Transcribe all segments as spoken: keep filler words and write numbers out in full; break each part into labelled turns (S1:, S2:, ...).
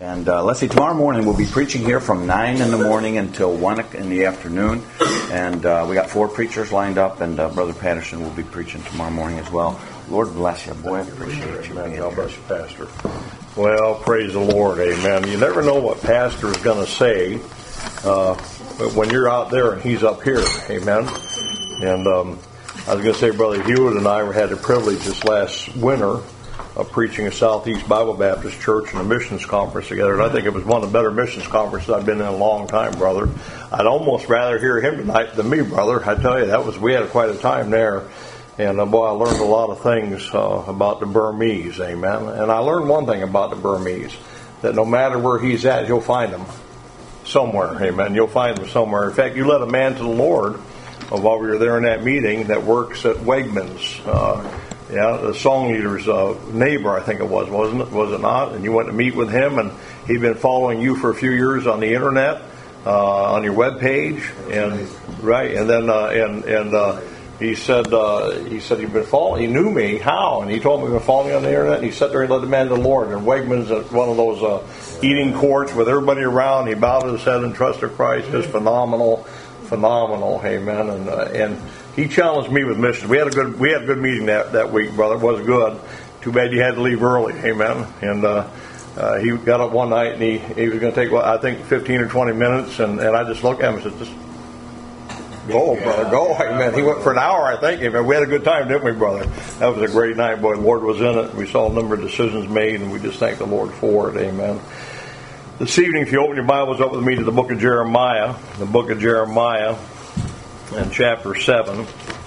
S1: And uh, let's see, tomorrow morning we'll be preaching here from nine in the morning until one in the afternoon. And uh, we got four preachers lined up, and uh, Brother Patterson will be preaching tomorrow morning as well. Lord bless you, boy. I appreciate you.
S2: Amen. God bless you, Pastor. Well, praise the Lord. Amen. You never know what Pastor is going to say uh, when you're out there and he's up here. Amen. And um, I was going to say, Brother Hewitt and I had the privilege this last winter of preaching at Southeast Bible Baptist Church in a missions conference together. And I think it was one of the better missions conferences I've been in a long time, brother. I'd almost rather hear him tonight than me, brother. I tell you, that was we had quite a time there. And uh, boy, I learned a lot of things uh, about the Burmese, amen. And I learned one thing about the Burmese, that no matter where he's at, you'll find him somewhere, amen. You'll find him somewhere. In fact, you led a man to the Lord uh, while we were there in that meeting that works at Wegmans. Uh, yeah, the song leader's uh, neighbor, I think it was, wasn't it? Was it not? And you went to meet with him, and he'd been following you for a few years on the internet, uh, on your web page, and right, and then uh, and and. Uh, He said, uh, he said he'd been following, he knew me, how? And he told me he'd been following me on the internet, and he sat there and led the man to the Lord. And Wegmans at one of those uh, eating courts with everybody around, he bowed his head and trusted Christ. Just phenomenal, phenomenal, amen. And uh, and he challenged me with missions. We had a good, we had a good meeting that, that week, brother. It was good. Too bad you had to leave early, amen. And uh, uh, he got up one night, and he, he was going to take, well, I think, fifteen or twenty minutes, and, and I just looked at him and said, just go, brother, go. Amen. He went for an hour, I think. Amen. We had a good time, didn't we, brother? That was a great night. Boy, the Lord was in it. We saw a number of decisions made, and we just thank the Lord for it. Amen. This evening, if you open your Bibles up with me to the book of Jeremiah, the book of Jeremiah and chapter seven.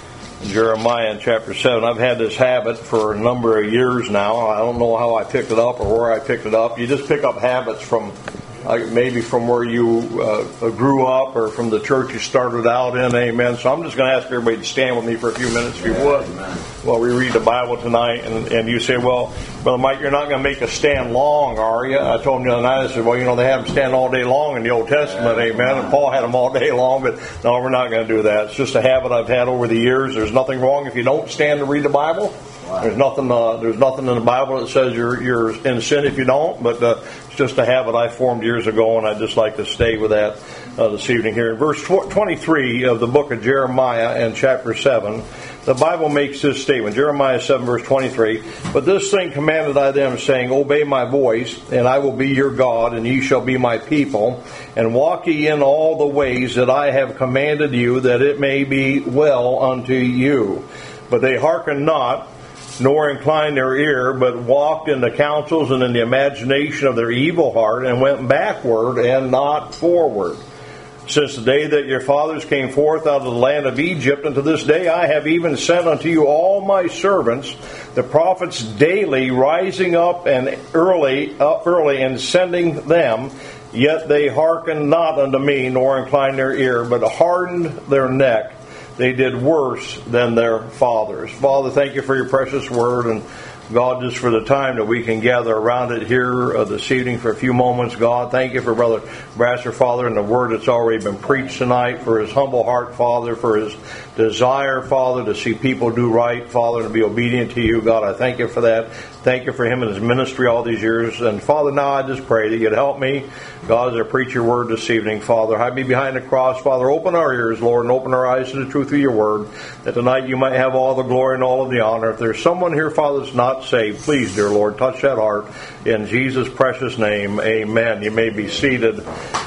S2: Jeremiah in chapter seven. I've had this habit for a number of years now. I don't know how I picked it up or where I picked it up. You just pick up habits from Uh, maybe from where you uh, grew up or from the church you started out in, amen. So I'm just going to ask everybody to stand with me for a few minutes, if you would, while we read the Bible tonight. And, and you say, well, Brother Mike, you're not going to make us stand long, are you? I told him the other night, I said, well, you know, they had them stand all day long in the Old Testament, amen. And Paul had them all day long, but no, we're not going to do that. It's just a habit I've had over the years. There's nothing wrong if you don't stand to read the Bible. There's nothing. Uh, there's nothing in the Bible that says you're you're in sin if you don't. But uh, it's just a habit I formed years ago, and I'd just like to stay with that uh, this evening here. In verse twenty-three of the book of Jeremiah and chapter seven, the Bible makes this statement. Jeremiah seven, verse twenty-three. But this thing commanded I them, saying, Obey my voice, and I will be your God, and ye shall be my people, and walk ye in all the ways that I have commanded you, that it may be well unto you. But they hearkened not, nor inclined their ear, but walked in the counsels and in the imagination of their evil heart, and went backward and not forward. Since the day that your fathers came forth out of the land of Egypt, unto this day I have even sent unto you all my servants, the prophets, daily, rising up and early, up early, and sending them. Yet they hearkened not unto me, nor inclined their ear, but hardened their neck. They did worse than their fathers. Father, thank you for your precious word, and God, just for the time that we can gather around it here uh, this evening for a few moments. God, thank you for Brother Brasser, Father, and the word that's already been preached tonight, for his humble heart, Father, for his desire, Father, to see people do right, Father, to be obedient to you. God, I thank you for that. Thank you for him and his ministry all these years. And Father, now I just pray that you'd help me, God, as I preach your word this evening. Father, hide me behind the cross. Father, open our ears, Lord, and open our eyes to the truth of your word, that tonight you might have all the glory and all of the honor. If there's someone here, Father, that's not saved, please, dear Lord, touch that heart. In Jesus' precious name, amen. You may be seated.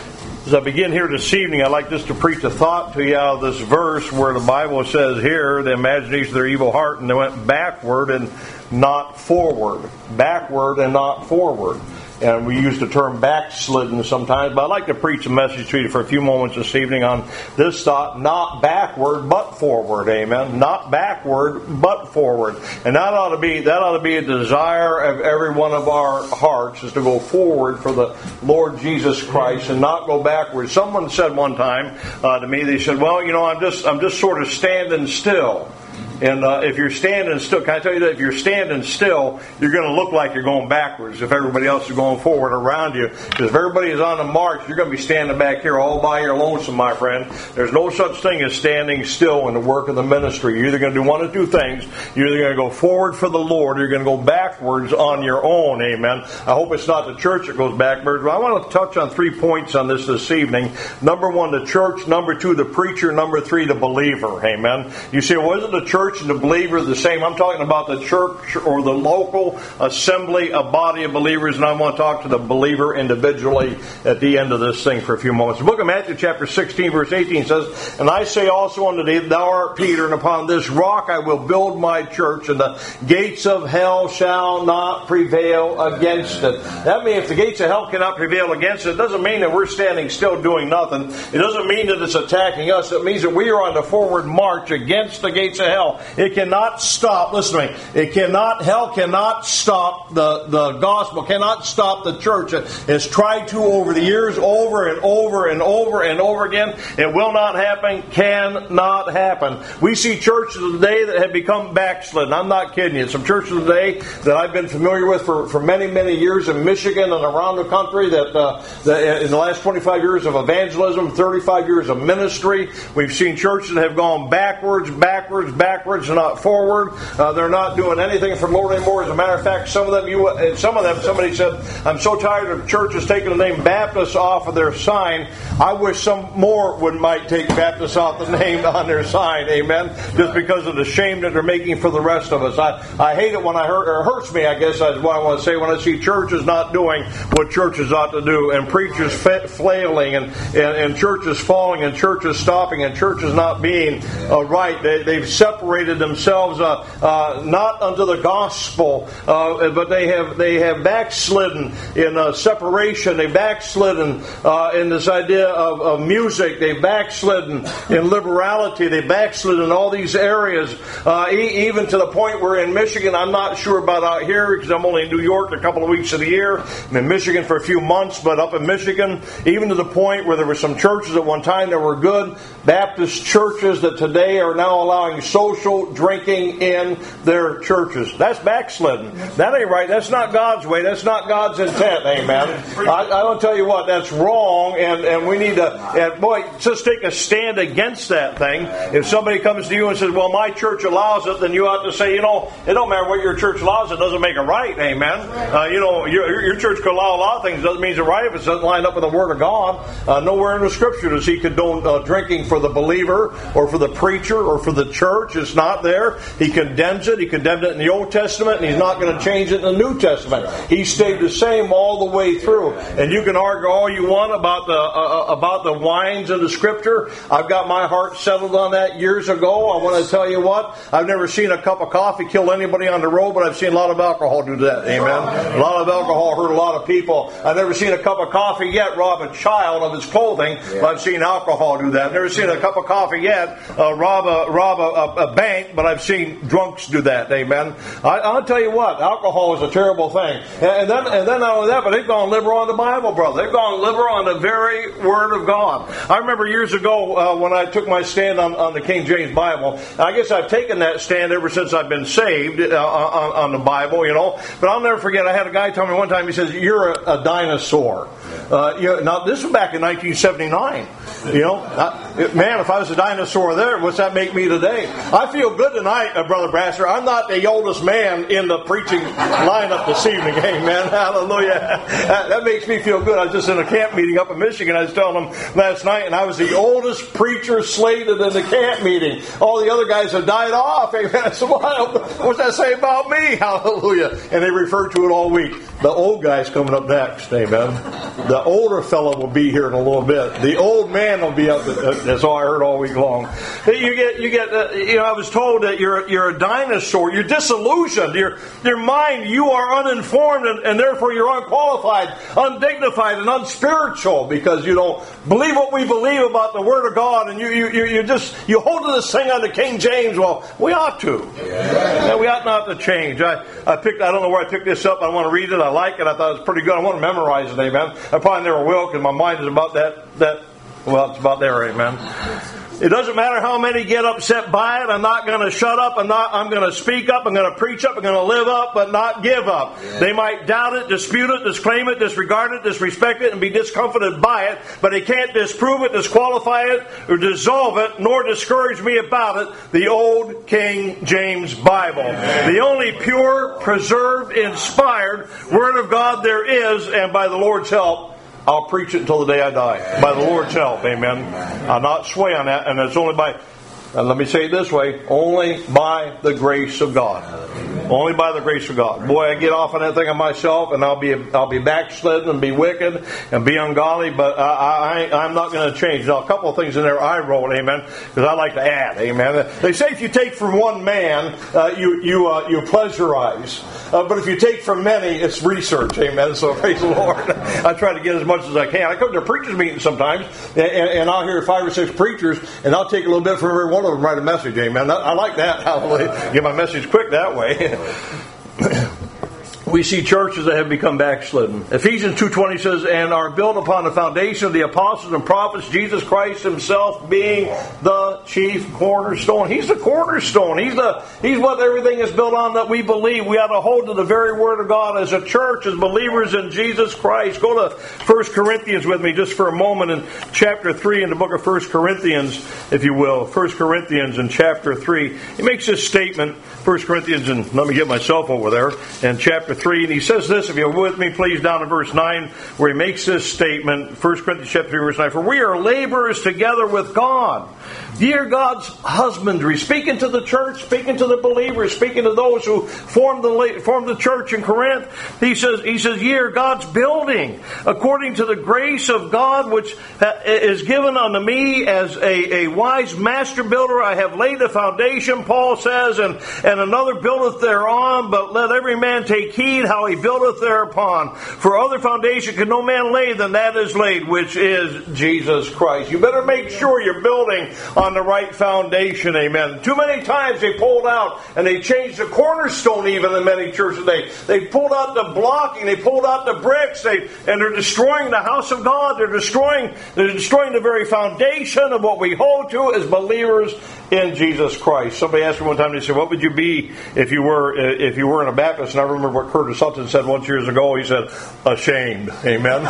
S2: As I begin here this evening, I'd like just to preach a thought to you out of this verse where the Bible says here, the imagination of their evil heart, and they went backward and not forward. Backward and not forward. And we use the term backslidden sometimes, but I'd like to preach a message to you for a few moments this evening on this thought, not backward, but forward. Amen. Not backward, but forward. And that ought to be, that ought to be a desire of every one of our hearts, is to go forward for the Lord Jesus Christ and not go backwards. Someone said one time uh, to me, they said, well, you know, I'm just, I'm just sort of standing still. And uh, if you're standing still, can I tell you that if you're standing still, you're going to look like you're going backwards if everybody else is going forward around you. Because if everybody is on the march, you're going to be standing back here all by your lonesome, my friend. There's no such thing as standing still in the work of the ministry. You're either going to do one of two things. You're either going to go forward for the Lord, or you're going to go backwards on your own. Amen. I hope it's not the church that goes backwards. But I want to touch on three points on this this evening. Number one, the church. Number two, the preacher. Number three, the believer. Amen. You say, well, isn't the church and the believer the same? I'm talking about the church or the local assembly, a body of believers, and I want to talk to the believer individually at the end of this thing for a few moments. The book of Matthew chapter sixteen verse eighteen says, and I say also unto thee, thou art Peter, and upon this rock I will build my church, and the gates of hell shall not prevail against it. That means if the gates of hell cannot prevail against it, it doesn't mean that we're standing still doing nothing. It doesn't mean that it's attacking us. It means that we are on the forward march against the gates of hell. It cannot stop, listen to me, it cannot, hell cannot stop the, the gospel, cannot stop the church. It has tried to over the years, over and over and over and over again. It will not happen, cannot happen. We see churches today that have become backslidden. I'm not kidding you. Some churches today that I've been familiar with for, for many, many years in Michigan and around the country that, uh, that in the last twenty-five years of evangelism, thirty-five years of ministry, we've seen churches that have gone backwards, backwards, backwards, and not forward. Uh, they're not doing anything for the Lord anymore. As a matter of fact, some of them, you, some of them, somebody said, I'm so tired of churches taking the name Baptist off of their sign. I wish some more would might take Baptist off the name on their sign. Amen. Just because of the shame that they're making for the rest of us. I, I hate it when I hurt, or it hurts me, I guess is what I want to say, when I see churches not doing what churches ought to do, and preachers flailing, and, and, and churches falling, and churches stopping, and churches not being uh, right. They, they've separated themselves uh, uh, not unto the gospel, uh, but they have they have backslidden in uh, separation. They backslidden uh, in this idea of, of music. They backslidden in liberality. They backslidden in all these areas, uh, e- even to the point where in Michigan, I'm not sure about out here because I'm only in New York a couple of weeks of the year. I'm in Michigan for a few months, but up in Michigan, even to the point where there were some churches at one time that were good Baptist churches that today are now allowing social drinking in their churches. That's backslidden. That ain't right. That's not God's way. That's not God's intent. Amen. I, I don't tell you what, that's wrong, and, and we need to, and boy, just take a stand against that thing. If somebody comes to you and says, well, my church allows it, then you ought to say, you know, it don't matter what your church allows, it doesn't make it right. Amen. Uh, you know, your, your church could allow a lot of things. It doesn't mean it's right if it doesn't line up with the Word of God. Uh, nowhere in the Scripture does He condone uh, drinking for the believer or for the preacher or for the church. It's not there. He condemns it. He condemned it in the Old Testament, and He's not going to change it in the New Testament. He stayed the same all the way through. And you can argue all you want about the uh, about the wines in the Scripture. I've got my heart settled on that years ago. I want to tell you what, I've never seen a cup of coffee kill anybody on the road, but I've seen a lot of alcohol do that. Amen. A lot of alcohol hurt a lot of people. I've never seen a cup of coffee yet rob a child of his clothing, but I've seen alcohol do that. I've never seen a cup of coffee yet uh, rob a rob a, a, a bank, but I've seen drunks do that. Amen. I, I'll tell you what, alcohol is a terrible thing. And then, and then not only that, but they've gone liberal on the Bible, brother. They've gone liberal on the very Word of God. I remember years ago uh, when I took my stand on, on the King James Bible. I guess I've taken that stand ever since I've been saved uh, on, on the Bible, you know. But I'll never forget, I had a guy tell me one time, he says, you're a, a dinosaur. Uh, you know, now, this was back in nineteen seventy-nine. You know, I, man, if I was a dinosaur there, what's that make me today? I feel good tonight, uh, Brother Brasser. I'm not the oldest man in the preaching lineup this evening. Amen. Hallelujah. That, that makes me feel good. I was just in a camp meeting up in Michigan. I was telling them last night, and I was the oldest preacher slated in the camp meeting. All the other guys have died off. Amen. I said, well, what's that say about me? Hallelujah. And they referred to it all week. The old guy's coming up next. Amen. The older fellow will be here in a little bit. The old man will be up. That's all I heard all week long. You get, you get. Uh, you know, I was told that you're you're a dinosaur. You're disillusioned. Your your mind. You are uninformed, and, and therefore you're unqualified, undignified, and unspiritual because you don't believe what we believe about the Word of God, and you you you, you just you hold to this thing on the King James. Well, we ought to. Yeah. We ought not to change. I I picked. I don't know where I picked this up. I want to read it. I like it. I thought it was pretty good. I want to memorize it. Amen. I probably never will because my mind is about that that Well, it's about there, amen. It doesn't matter how many get upset by it. I'm not going to shut up. I'm not. I'm going to speak up. I'm going to preach up. I'm going to live up, but not give up. Yeah. They might doubt it, dispute it, disclaim it, disregard it, disrespect it, and be discomfited by it. But they can't disprove it, disqualify it, or dissolve it, nor discourage me about it. The old King James Bible, Amen. The only pure, preserved, inspired Word of God there is, and by the Lord's help, I'll preach it until the day I die. By the Lord's help, amen. I'll not sway on that, and it's only by, and let me say it this way, only by the grace of God. Only by the grace of God. Boy, I get off on that thing on myself, and I'll be I'll be backslidden and be wicked and be ungodly, but I, I, I'm not going to change. Now, a couple of things in there I wrote, amen, because I like to add, amen. They say if you take from one man, uh, you you uh, you pleasurize. Uh, but if you take from many, it's research, amen. So praise the Lord. I try to get as much as I can. I come to a preachers meeting sometimes, and, and I'll hear five or six preachers, and I'll take a little bit from every one of them and write a message, amen. I, I like that. Hallelujah. Get my message quick that way. We see churches that have become backslidden. Ephesians two twenty says, and are built upon the foundation of the apostles and prophets, Jesus Christ himself being the chief cornerstone. He's the cornerstone. He's the He's what everything is built on that we believe. We ought to hold to the very Word of God as a church, as believers in Jesus Christ. Go to First Corinthians with me just for a moment in chapter three in the book of First Corinthians, if you will. First Corinthians in chapter three. He makes this statement, First Corinthians, and let me get myself over there, in chapter three, and he says this, if you're with me, please, down in verse nine, where he makes this statement, First Corinthians chapter three, verse nine, for we are laborers together with God. Ye are God's husbandry, speaking to the church, speaking to the believers, speaking to those who formed the formed the church in Corinth. He says, he says, ye are God's building, according to the grace of God, which is given unto me as a, a wise master builder. I have laid the foundation, Paul says, and, and another buildeth thereon, but let every man take heed how he buildeth thereupon. For other foundation can no man lay than that is laid, which is Jesus Christ. You better make sure you're building on the right foundation, amen. Too many times they pulled out and they changed the cornerstone even in many churches. They they pulled out the blocking, they pulled out the bricks, they and they're destroying the house of God. They're destroying they're destroying the very foundation of what we hold to as believers in Jesus Christ. Somebody asked me one time, they said, what would you be if you were if you were in a Baptist? And I remember what Curtis Sutton said once years ago. He said, ashamed. Amen.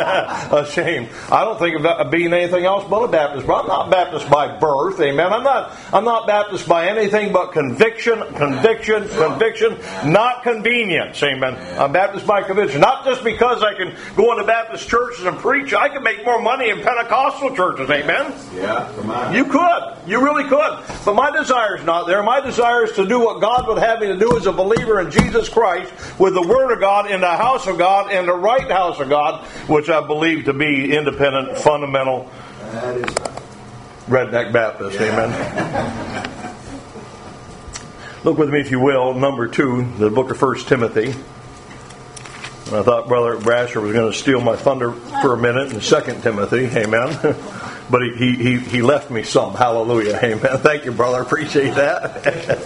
S2: Ashamed. I don't think of being anything else but a Baptist. But I'm not Baptist by birth. Amen. I'm not I'm not Baptist by anything but conviction, conviction, conviction, not convenience. Amen. I'm Baptist by conviction. Not just because I can go into Baptist churches and preach. I can make more money in Pentecostal churches. Amen.
S1: Yeah, come on.
S2: You could. You really could. But my desire is not there. My desire is to do what God would have me to do as a believer in Jesus Christ with the Word of God in the house of God and the right house of God, which I believe to be independent, fundamental, redneck Baptist. Yeah. Amen. Look with me, if you will, number two, the book of First Timothy. I thought Brother Brasher was going to steal my thunder for a minute in Second Timothy. Amen. But he, he, he left me some. Hallelujah. Amen. Thank you, brother. I appreciate that.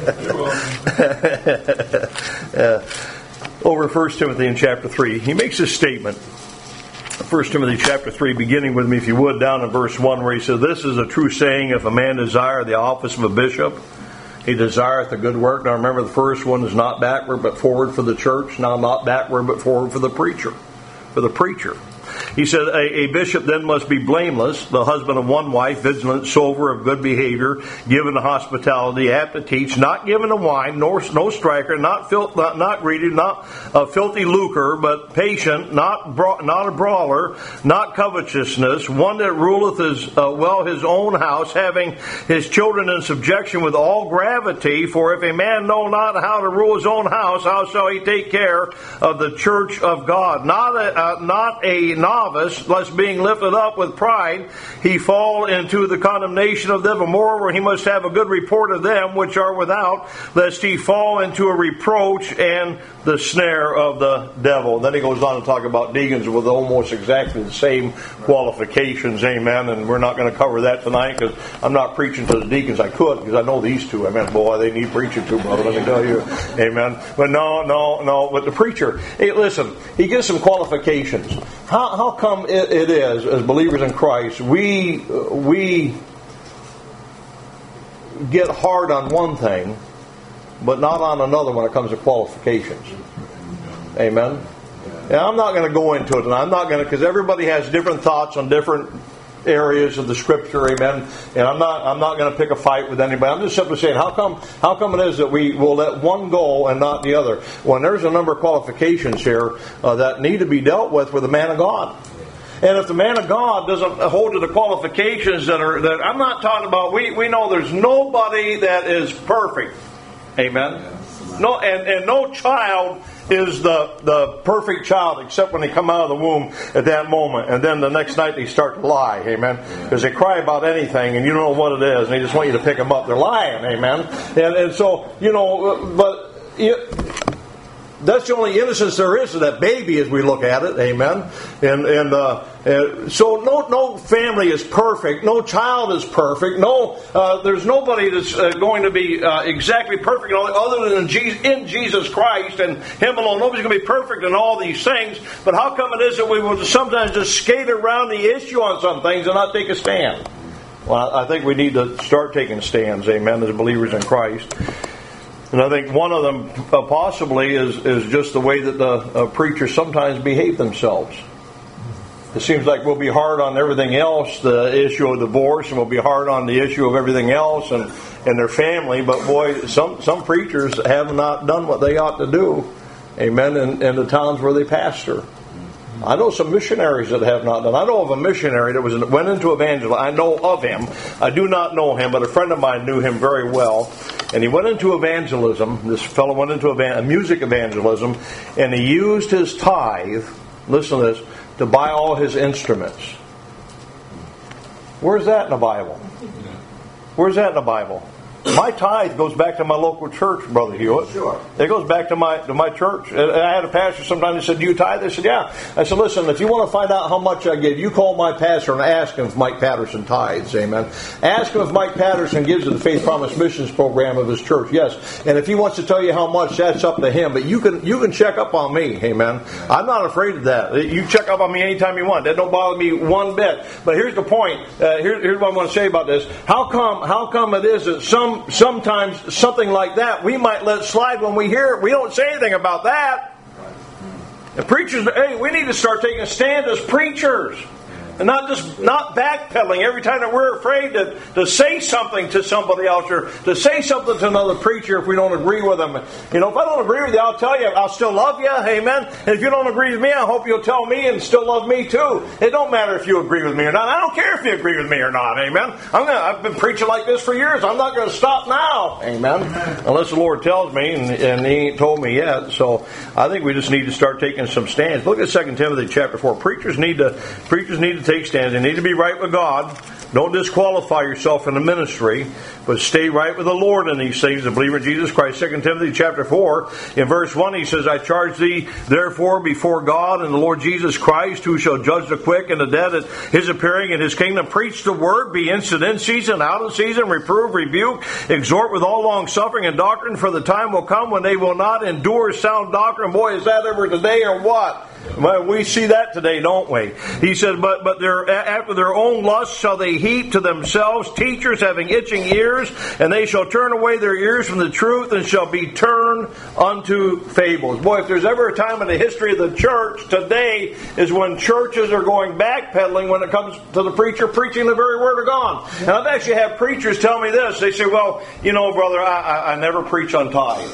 S2: uh, over First Timothy in chapter three, he makes this statement. First Timothy chapter three, beginning with me, if you would, down in verse one, where he says, this is a true saying, if a man desire the office of a bishop, he desireth a good work. Now remember, the first one is not backward but forward for the church. Now not backward but forward for the preacher. For the preacher. He said, a, a bishop then must be blameless, the husband of one wife, vigilant, sober, of good behavior, given to hospitality, apt to teach, not given to wine, nor no striker, not filth, not, not greedy, not a filthy lucre, but patient, not bra- not a brawler, not covetousness, one that ruleth his, uh, well his own house, having his children in subjection with all gravity. For if a man know not how to rule his own house, how shall he take care of the church of God? Not a, uh, not a novice, lest being lifted up with pride, he fall into the condemnation of them. And moreover, he must have a good report of them which are without, lest he fall into a reproach and the snare of the devil. And then he goes on to talk about deacons with almost exactly the same qualifications. Amen. And we're not going to cover that tonight because I'm not preaching to the deacons. I could, because I know these two. Amen. Boy, they need preaching too, brother. Let me tell you. Amen. But no, no, no. But the preacher, hey, listen, he gives some qualifications. how, how come it, it is, as believers in Christ, we we get hard on one thing, but not on another when it comes to qualifications? Amen? Yeah, I'm not going to go into it, and I'm not going to, because everybody has different thoughts on different areas of the Scripture, amen. And I'm not, I'm not going to pick a fight with anybody. I'm just simply saying, how come, how come it is that we will let one go and not the other? When there's a number of qualifications here uh, that need to be dealt with with the man of God. And if the man of God doesn't hold to the qualifications that are, that I'm not talking about, we, we know there's nobody that is perfect, amen. No, and, and no child is the, the perfect child except when they come out of the womb at that moment, and then the next night they start to lie, amen, because they cry about anything and you don't know what it is and they just want you to pick them up. They're lying, amen. And, and so, you know, but it, that's the only innocence there is to that baby as we look at it, amen. And and uh, uh, so no no family is perfect, no child is perfect, no uh, there's nobody that's uh, going to be uh, exactly perfect other than in Jesus, in Jesus Christ and Him alone. Nobody's going to be perfect in all these things. But how come it is that we will sometimes just skate around the issue on some things and not take a stand? Well, I think we need to start taking stands, amen, as believers in Christ. And I think one of them uh, possibly is, is just the way that the uh, preachers sometimes behave themselves. It seems like we'll be hard on everything else, the issue of divorce, and we'll be hard on the issue of everything else and, and their family. But boy, some, some preachers have not done what they ought to do, amen, in, in the towns where they pastor. I know some missionaries that have not done. I know of a missionary that was went into evangelism. I know of him. I do not know him, but a friend of mine knew him very well. And he went into evangelism. This fellow went into a music evangelism, and he used his tithe, listen to this, to buy all his instruments. Where's that in the Bible? Where's that in the Bible? My tithe goes back to my local church, Brother Hewitt. Sure. It goes back to my to my church. And I had a pastor sometimes that said, "Do you tithe?" I said, "Yeah." I said, "Listen, if you want to find out how much I give, you call my pastor and ask him if Mike Patterson tithes." Amen. Ask him if Mike Patterson gives to the Faith Promise Missions program of his church. Yes. And if he wants to tell you how much, that's up to him. But you can you can check up on me. Amen. I'm not afraid of that. You check up on me anytime you want. That don't bother me one bit. But here's the point. Uh, here, here's what I want to say about this. How come how come it is that some sometimes something like that we might let slide when we hear it? We don't say anything about that. And preachers, hey, we need to start taking a stand as preachers. And not just not backpedaling every time that we're afraid to, to say something to somebody else or to say something to another preacher if we don't agree with them. You know, if I don't agree with you, I'll tell you, I'll still love you, amen. And if you don't agree with me, I hope you'll tell me and still love me too. It don't matter if you agree with me or not. I don't care if you agree with me or not, amen. I'm gonna, I've been preaching like this for years. I'm not going to stop now, amen. Unless the Lord tells me, and, and He ain't told me yet. So I think we just need to start taking some stands. Look at Second Timothy chapter four. Preachers need to preachers need to take stands. They need to be right with God. Don't disqualify yourself in the ministry, but stay right with the Lord in these things, the believer in Jesus Christ. Second Timothy chapter four, in verse one, he says, "I charge thee therefore before God and the Lord Jesus Christ, who shall judge the quick and the dead at His appearing in His kingdom. Preach the word, be instant in season, out of season, reprove, rebuke, exhort with all long suffering and doctrine, for the time will come when they will not endure sound doctrine." Boy, is that ever today or what? Well, we see that today, don't we? He says, but but their, after their own lusts shall they heap to themselves teachers having itching ears, and they shall turn away their ears from the truth and shall be turned unto fables. Boy, if there's ever a time in the history of the church, today is when churches are going backpedaling when it comes to the preacher preaching the very word of God. And I've actually had preachers tell me this. They say, "Well, you know, brother, I, I, I never preach on tithe."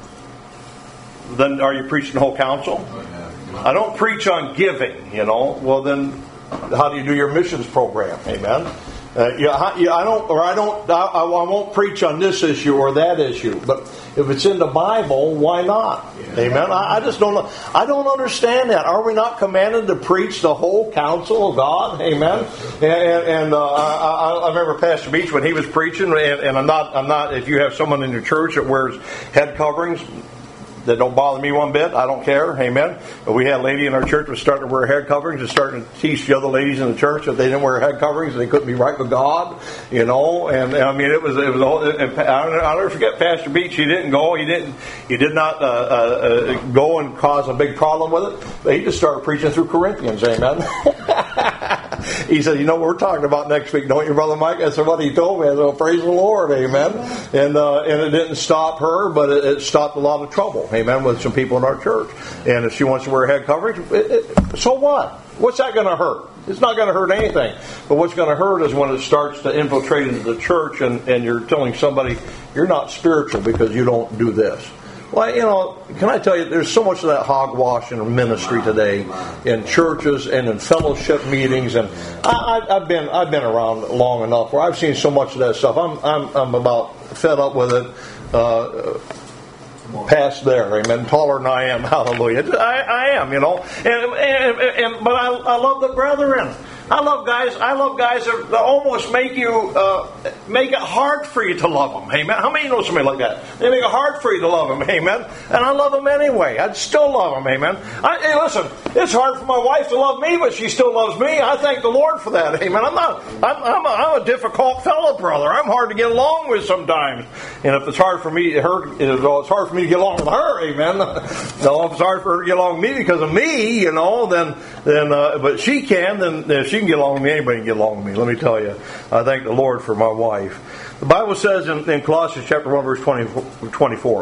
S2: Then are you preaching the whole counsel? I don't preach on giving, you know. Well, then, how do you do your missions program? Amen. Uh, yeah, yeah, I don't, or I don't, I, I won't preach on this issue or that issue. But if it's in the Bible, why not? Amen. I, I just don't know. I don't understand that. Are we not commanded to preach the whole counsel of God? Amen. And, and, and uh, I, I remember Pastor Beach when he was preaching, and, and I'm not, I'm not. If you have someone in your church that wears head coverings, That don't bother me one bit. I don't care. Amen. But we had a lady in our church who was starting to wear head coverings and starting to teach the other ladies in the church that they didn't wear head coverings, they couldn't be right with God. You know, and, and I mean, it was it was. All, and I'll never forget Pastor Beach. He didn't go. He didn't. He did not uh, uh, go and cause a big problem with it. But he just started preaching through Corinthians. Amen. He said, "You know what we're talking about next week, don't you, Brother Mike?" I said, "What he told me." I said, "Well, praise the Lord, amen." And uh, and it didn't stop her, but it, it stopped a lot of trouble, amen, with some people in our church. And if she wants to wear head coverage, it, it, so what? What's that going to hurt? It's not going to hurt anything. But what's going to hurt is when it starts to infiltrate into the church, and, and you're telling somebody you're not spiritual because you don't do this. Well, you know, can I tell you, there's so much of that hogwash in ministry today, in churches and in fellowship meetings, and I, I, I've been I've been around long enough where I've seen so much of that stuff. I'm I'm, I'm about fed up with it. Uh, past there, amen. Taller than I am, hallelujah. I, I am, you know, and, and, and but I, I love the brethren. I love guys. I love guys that, that almost make you uh, make it hard for you to love them. Amen. How many know somebody like that? They make it hard for you to love them. Amen. And I love them anyway. I'd still love them. Amen. I, hey, listen. It's hard for my wife to love me, but she still loves me. I thank the Lord for that. Amen. I'm not. I'm, I'm, a, I'm a difficult fellow, brother. I'm hard to get along with sometimes. And if it's hard for me, her, it's hard for me to get along with her. Amen. No, if it's hard for her to get along with me because of me, you know, then then. Uh, but she can. Then if she can get along with me, anybody can get along with me. Let me tell you, I thank the Lord for my wife. The Bible says in, in Colossians chapter one, verse twenty, twenty-four,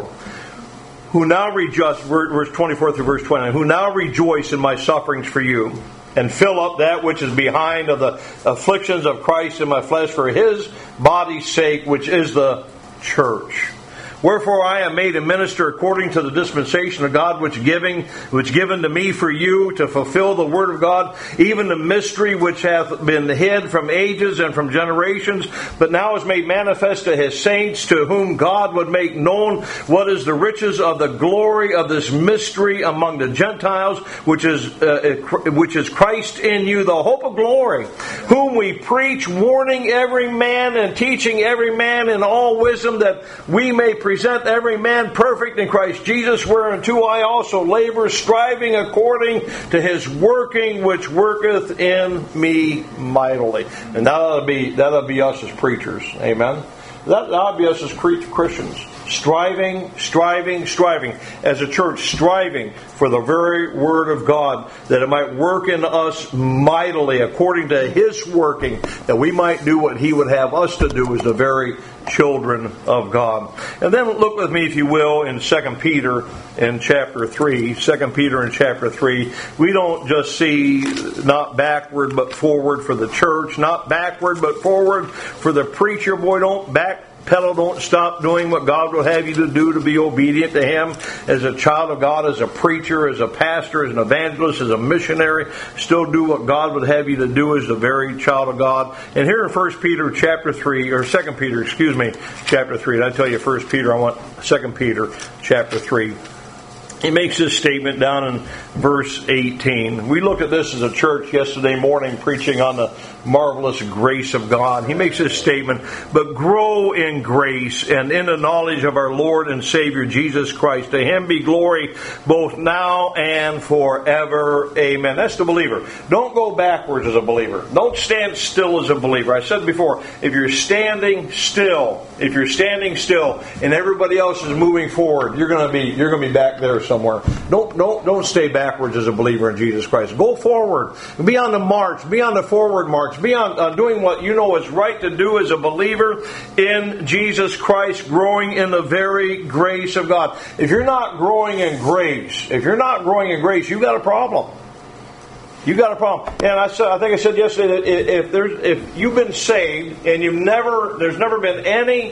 S2: who now rejoice, verse twenty-four through verse twenty-nine, who now rejoice in my sufferings for you, and fill up that which is behind of the afflictions of Christ in my flesh for his body's sake, which is the church. Wherefore I am made a minister according to the dispensation of God which giving which given to me for you to fulfill the word of God, even the mystery which hath been hid from ages and from generations, but now is made manifest to his saints, to whom God would make known what is the riches of the glory of this mystery among the Gentiles, which is uh, which is Christ in you, the hope of glory, whom we preach, warning every man and teaching every man in all wisdom, that we may present every man perfect in Christ Jesus, whereunto I also labor, striving according to his working which worketh in me mightily. And that ought to be that ought to be us as preachers. Amen. That ought to be us as Christians. Striving, striving, striving. As a church, striving for the very Word of God, that it might work in us mightily according to His working, that we might do what He would have us to do as the very children of God. And then look with me, if you will, in Second Peter in chapter three. Second Peter in chapter three. We don't just see not backward but forward for the church, not backward but forward for the preacher. Boy, don't back pedal, don't stop doing what God will have you to do to be obedient to Him as a child of God, as a preacher, as a pastor, as an evangelist, as a missionary. Still do what God would have you to do as the very child of God. And here in First Peter chapter three, or Second Peter, excuse me, chapter three. Did I tell you First Peter? I want Second Peter chapter three. He makes this statement down in verse eighteen. We looked at this as a church yesterday morning preaching on the marvelous grace of God. He makes this statement, but grow in grace and in the knowledge of our Lord and Savior Jesus Christ. To Him be glory both now and forever. Amen. That's the believer. Don't go backwards as a believer. Don't stand still as a believer. I said before, if you're standing still, if you're standing still and everybody else is moving forward, you're going to be you're going to be back there somewhere. Don't don't don't stay backwards as a believer in Jesus Christ. Go forward. Be on the march. Be on the forward march. Be on uh, doing what you know is right to do as a believer in Jesus Christ, growing in the very grace of God. If you're not growing in grace, if you're not growing in grace, you've got a problem. You got a problem. And I said, I think I said yesterday that if there's if you've been saved and you've never there's never been any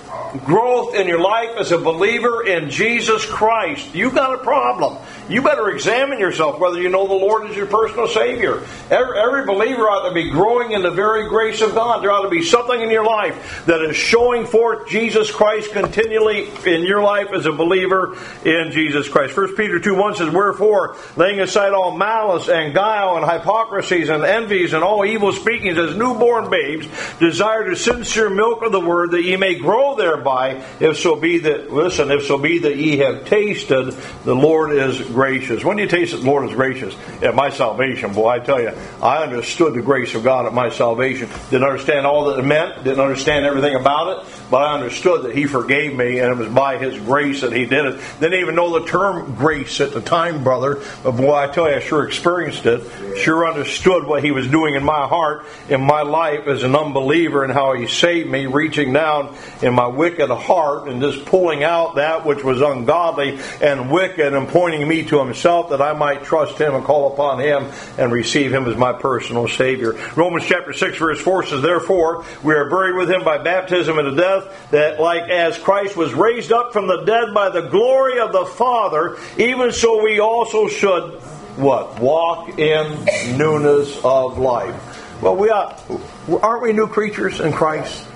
S2: growth in your life as a believer in Jesus Christ, you've got a problem. You better examine yourself whether you know the Lord is your personal Savior. Every, every believer ought to be growing in the very grace of God. There ought to be something in your life that is showing forth Jesus Christ continually in your life as a believer in Jesus Christ. First Peter two one says, wherefore, laying aside all malice and guile and hypocrisies and envies and all evil speakings, as newborn babes, desire the sincere milk of the word, that ye may grow thereby, if so be that, listen, if so be that ye have tasted, the Lord is gracious. When do you taste that the Lord is gracious? At my salvation, boy, I tell you, I understood the grace of God at my salvation. Didn't understand all that it meant, didn't understand everything about it, but I understood that He forgave me, and it was by His grace that He did it. Didn't even know the term grace at the time, brother, but boy, I tell you, I sure experienced it, sure understood what He was doing in my heart, in my life as an unbeliever, and how He saved me, reaching down in my wicked heart and just pulling out that which was ungodly and wicked and pointing me to Himself, that I might trust Him and call upon Him and receive Him as my personal Savior. Romans chapter six verse four says, therefore we are buried with Him by baptism into death, that like as Christ was raised up from the dead by the glory of the Father, even so we also should, what? Walk in newness of life. Well, we are, aren't we new creatures in Christ?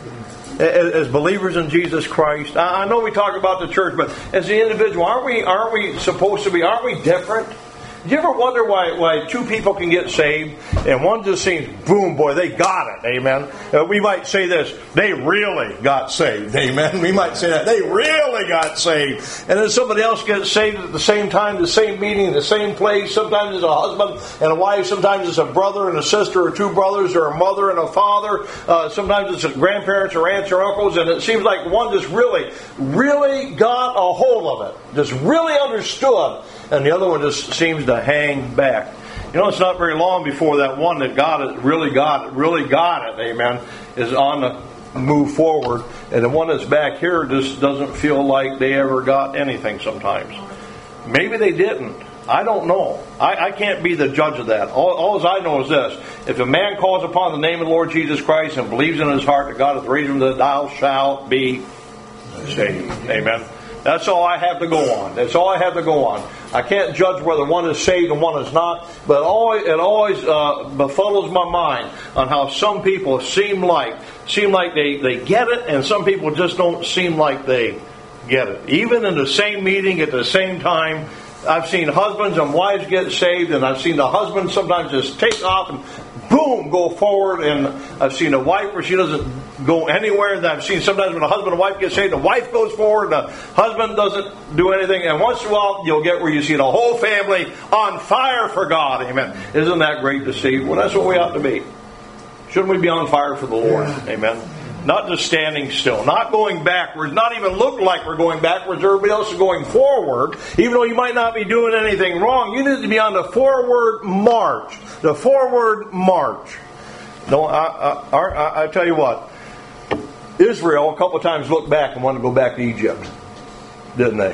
S2: As believers in Jesus Christ. I know we talk about the church, but as the individual, aren't we aren't we supposed to be, aren't we different? Do you ever wonder why, why two people can get saved and one just seems, boom, boy, they got it, amen? Uh, we might say this, they really got saved, amen? We might say that, they really got saved. And then somebody else gets saved at the same time, the same meeting, the same place. Sometimes it's a husband and a wife, sometimes it's a brother and a sister, or two brothers, or a mother and a father. Uh, sometimes it's grandparents or aunts or uncles, and it seems like one just really, really got a hold of it, just really understood. And the other one just seems to hang back. You know, it's not very long before that one that got it, really got it, really got it, amen, is on the move forward. And the one that's back here just doesn't feel like they ever got anything sometimes. Maybe they didn't. I don't know. I, I can't be the judge of that. All, all I know is this. If a man calls upon the name of the Lord Jesus Christ and believes in his heart that God hath raised him, that thou shalt be saved. Amen. That's all I have to go on. That's all I have to go on. I can't judge whether one is saved and one is not, but always, it always uh, befuddles my mind on how some people seem like seem like they, they get it, and some people just don't seem like they get it. Even in the same meeting at the same time, I've seen husbands and wives get saved, and I've seen the husband sometimes just take off and boom, go forward. And I've seen a wife where she doesn't go anywhere. And I've seen sometimes when a husband and wife get saved, the wife goes forward, and the husband doesn't do anything. And once in a while, you'll get where you see the whole family on fire for God. Amen. Isn't that great to see? Well, that's what we ought to be. Shouldn't we be on fire for the Lord? Amen. Not just standing still, not going backwards, not even look like we're going backwards. Everybody else is going forward. Even though you might not be doing anything wrong, you need to be on the forward march. The forward march. No, I, I, I, I tell you what. Israel a couple of times looked back and wanted to go back to Egypt, didn't they?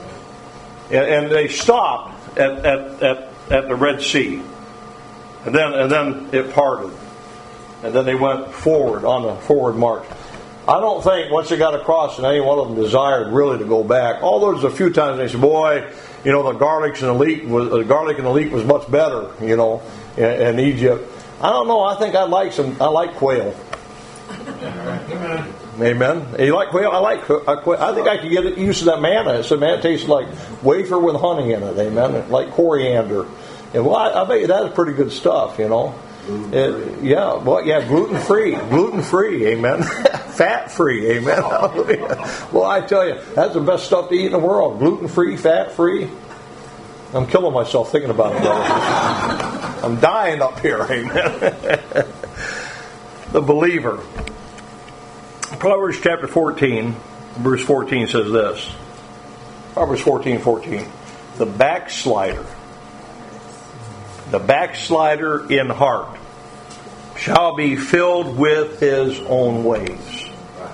S2: And, and they stopped at, at, at, at the Red Sea, and then and then it parted. And then they went forward on the forward march. I don't think once they got across and any one of them desired really to go back. Although there's a few times they said, boy, you know, the garlic and the leek was the garlic and the leek was much better, you know, in, in Egypt. I don't know. I think I like some. I like quail. Amen. Amen. You like quail? I like quail. I think I could get used to that manna. It's a manna tastes like wafer with honey in it. Amen. Like coriander. And well, I, I bet you that is pretty good stuff, you know. It, yeah, well, yeah, gluten free, gluten free, amen. Fat free, amen. Well, I tell you, that's the best stuff to eat in the world. Gluten free, fat free. I'm killing myself thinking about it, brother. I'm dying up here, amen. The believer. Proverbs chapter fourteen, verse fourteen says this. Proverbs fourteen, fourteen. The backslider. The backslider in heart shall be filled with his own ways.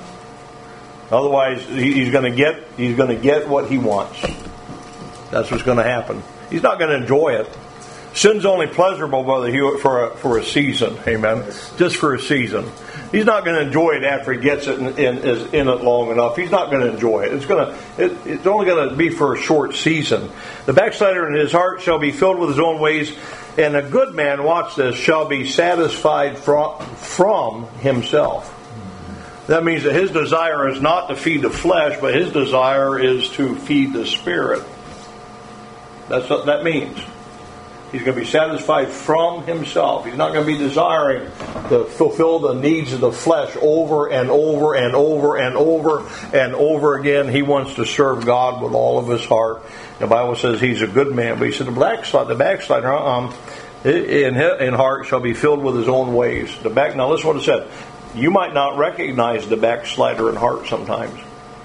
S2: Otherwise, he's going to get he's going to get what he wants. That's what's going to happen. He's not going to enjoy it. Sin's only pleasurable, brother, for a, for a season. Amen. Just for a season. He's not going to enjoy it after he gets it and is in it long enough. He's not going to enjoy it. It's going to. It, it's only going to be for a short season. The backslider in his heart shall be filled with his own ways, and a good man, watch this, shall be satisfied from, from himself. That means that his desire is not to feed the flesh, but his desire is to feed the spirit. That's what that means. He's going to be satisfied from himself. He's not going to be desiring to fulfill the needs of the flesh over and over and over and over and over again. He wants to serve God with all of his heart. The Bible says he's a good man, but he said the backslider, the backslider um, in, in heart shall be filled with his own ways. The back. Now listen to what it said. You might not recognize the backslider in heart sometimes.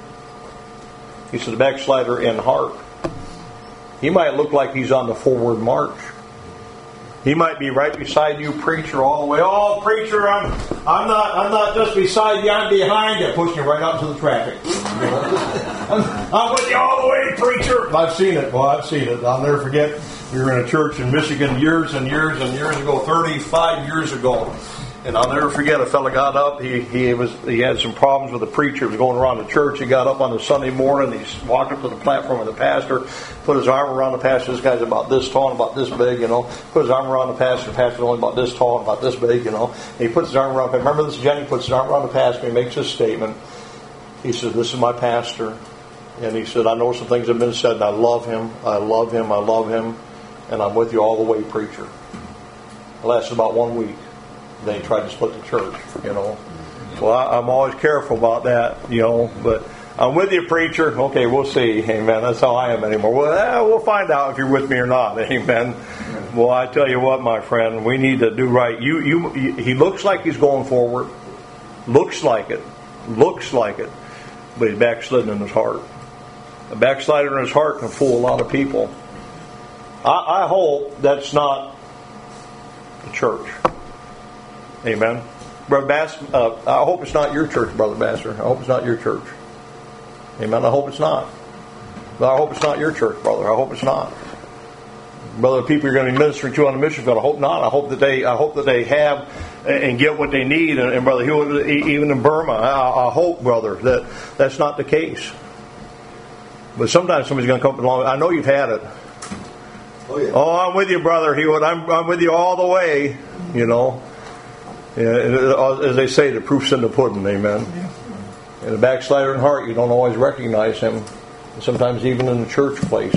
S2: He said the backslider in heart. He might look like he's on the forward march. He might be right beside you, preacher, all the way. Oh, preacher, I'm I'm not I'm not just beside you, I'm behind you, pushing you right out into the traffic. I'm, I'm with you all the way, preacher. I've seen it. Well, I've seen it. I'll never forget. We were in a church in Michigan years and years and years ago, thirty-five years ago. And I'll never forget, a fella got up. He he was he had some problems with the preacher. He was going around the church. He got up on the Sunday morning. He walked up to the platform of the pastor, put his arm around the pastor. This guy's about this tall and about this big, you know. Put his arm around the pastor. The pastor's only about this tall and about this big, you know. And he puts his arm around. Remember this, Jenny? Puts his arm around the pastor. He makes his statement. He says, "This is my pastor," and he said, "I know some things have been said, and I love him. I love him. I love him, and I'm with you all the way, preacher." It lasted about one week. They tried to split the church, you know. Well, I, I'm always careful about that, you know. But I'm with you, preacher. Okay, we'll see. Amen. That's how I am anymore. Well, eh, we'll find out if you're with me or not. Amen. Well, I tell you what, my friend, we need to do right. You, you, you he looks like he's going forward. Looks like it. Looks like it. But he's backslidden in his heart. A backslider in his heart can fool a lot of people. I, I hope that's not the church. Amen. Brother Bass, uh, I hope it's not your church, Brother Basser. I hope it's not your church. Amen. I hope it's not. But I hope it's not your church, brother. I hope it's not. Brother, the people you're going to be ministering to on the mission field, I hope not. I hope that they, I hope that they have and get what they need. And, and brother, even in Burma, I, I hope, brother, that that's not the case. But sometimes somebody's going to come along. I know you've had it. Oh, yeah. Oh, I'm with you, brother. He would. I'm, I'm with you all the way. You know. Yeah, as they say, the proof's in the pudding, amen. Yeah. In a backslider in heart, you don't always recognize him. Sometimes even in the church place.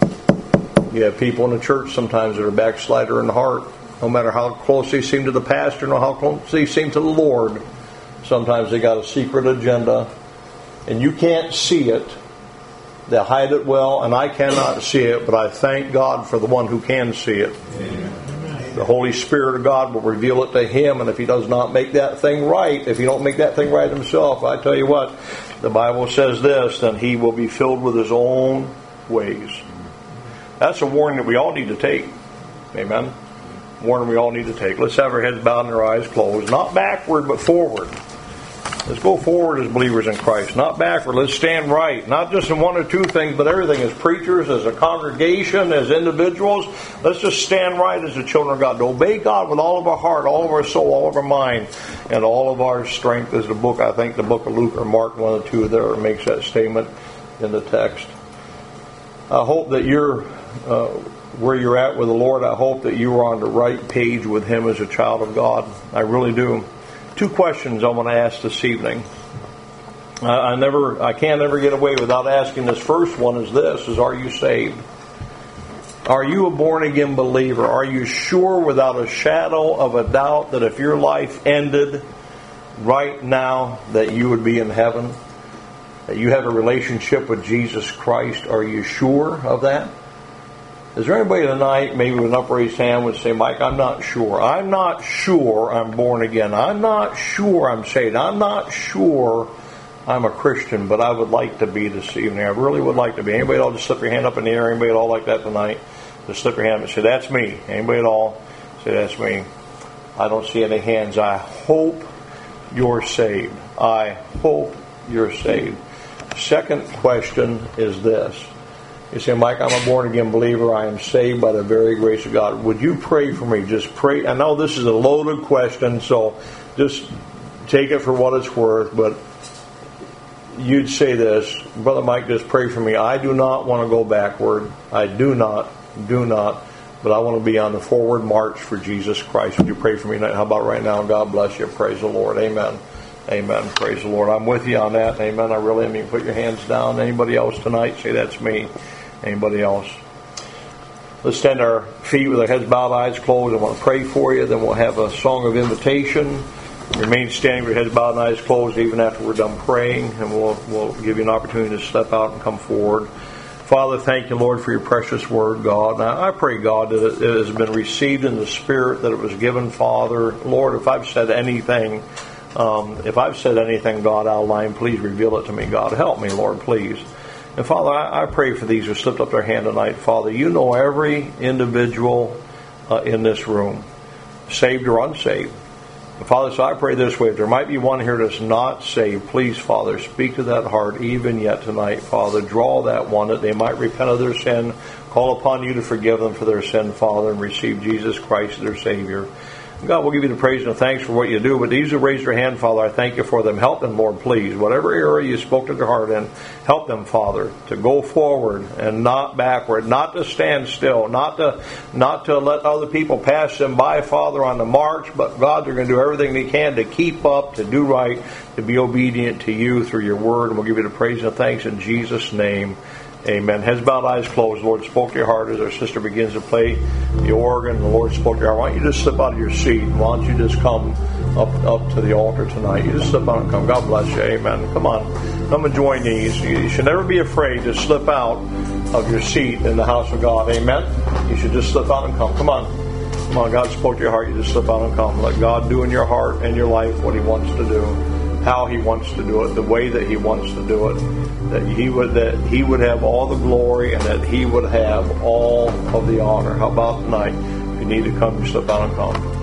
S2: You have people in the church sometimes that are backslider in heart. No matter how close they seem to the pastor, no how close they seem to the Lord. Sometimes they got a secret agenda. And you can't see it. They hide it well, and I cannot see it, but I thank God for the one who can see it. Amen. The Holy Spirit of God will reveal it to him, and if he does not make that thing right, if he don't make that thing right himself, I tell you what, the Bible says this, then he will be filled with his own ways. That's a warning that we all need to take. Amen? Warning we all need to take. Let's have our heads bowed and our eyes closed. Not backward, but forward. Let's go forward as believers in Christ, not backward. Let's stand right, not just in one or two things, but everything as preachers, as a congregation, as individuals. Let's just stand right as the children of God, to obey God with all of our heart, all of our soul, all of our mind, and all of our strength. As the book, I think the book of Luke or Mark, one of the two there makes that statement in the text. I hope that you're uh, where you're at with the Lord. I hope that you are on the right page with Him as a child of God. I really do. Two questions I want to ask this evening. I, I never, I can't ever get away without asking this. First one is this: is are you saved? Are you a born again believer? Are you sure without a shadow of a doubt that if your life ended right now that you would be in heaven? That you have a relationship with Jesus Christ? Are you sure of that? Is there anybody tonight, maybe with an upraised hand, would say, Mike, I'm not sure. I'm not sure I'm born again. I'm not sure I'm saved. I'm not sure I'm a Christian, but I would like to be this evening. I really would like to be. Anybody at all just slip your hand up in the air? Anybody at all like that tonight? Just slip your hand up and say, that's me. Anybody at all? Say, that's me. I don't see any hands. I hope you're saved. I hope you're saved. Second question is this. You say, Mike, I'm a born-again believer. I am saved by the very grace of God. Would you pray for me? Just pray. I know this is a loaded question, so just take it for what it's worth. But you'd say this, Brother Mike, just pray for me. I do not want to go backward. I do not, do not. But I want to be on the forward march for Jesus Christ. Would you pray for me? How about right now? God bless you. Praise the Lord. Amen. Amen. Praise the Lord. I'm with you on that. Amen. I really am. You can put your hands down. Anybody else tonight? Say, that's me. Anybody else? let's stand our feet with our heads bowed, eyes closed. I want to pray for you. Then we'll have a song of invitation. Remain standing with your heads bowed and eyes closed even after we're done praying, and we'll we'll give you an opportunity to step out and come forward. Father, thank you, Lord, for your precious word, God. Now, I pray, God, that it has been received in the Spirit, that it was given, Father. Lord, if I've said anything, um, if I've said anything, God, out of line, please reveal it to me, God. Help me, Lord, please. And, Father, I, I pray for these who slipped up their hand tonight. Father, you know every individual uh, in this room, saved or unsaved. Father, so I pray this way. If there might be one here that's not saved, please, Father, speak to that heart even yet tonight, Father. Draw that one that they might repent of their sin, call upon you to forgive them for their sin, Father, and receive Jesus Christ as their Savior. God, we'll give you the praise and thanks for what you do. But these who raised their hand, Father, I thank you for them. Help them, Lord, please. Whatever area you spoke to their heart in, help them, Father, to go forward and not backward, not to stand still, not to not to let other people pass them by, Father, on the march. But, God, they're going to do everything they can to keep up, to do right, to be obedient to you through your word. And we'll give you the praise and thanks in Jesus' name. Amen. Heads bowed, eyes closed. The Lord spoke to your heart as our sister begins to play the organ. The Lord spoke to your heart. Why don't you just slip out of your seat? Why don't you just come up up to the altar tonight? You just slip out and come. God bless you. Amen. Come on. Come and join these. You should never be afraid to slip out of your seat in the house of God. Amen. You should just slip out and come. Come on. Come on. God spoke to your heart. You just slip out and come. Let God do in your heart and your life what He wants to do, how He wants to do it, the way that He wants to do it. That he would that he would have all the glory and that He would have all of the honor. How about tonight? If you need to come, you slip out and come.